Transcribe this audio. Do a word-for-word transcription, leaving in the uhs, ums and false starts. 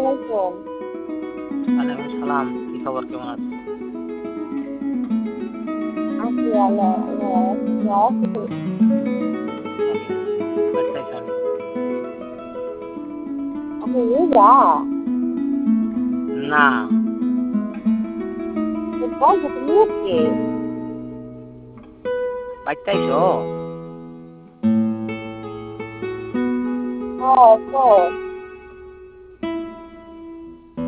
আলাইকুম। ওয়ালাইকুম সালাম। কি খবর, কেমন আছো? আছি ভালো। আপনি আছেন? ভালো। বাড়িতে আইছো নি? আপনি রোজা? না। তো বলবো তো নিয়েছি। বাড়িতে আইছো? হ্যাঁ, তো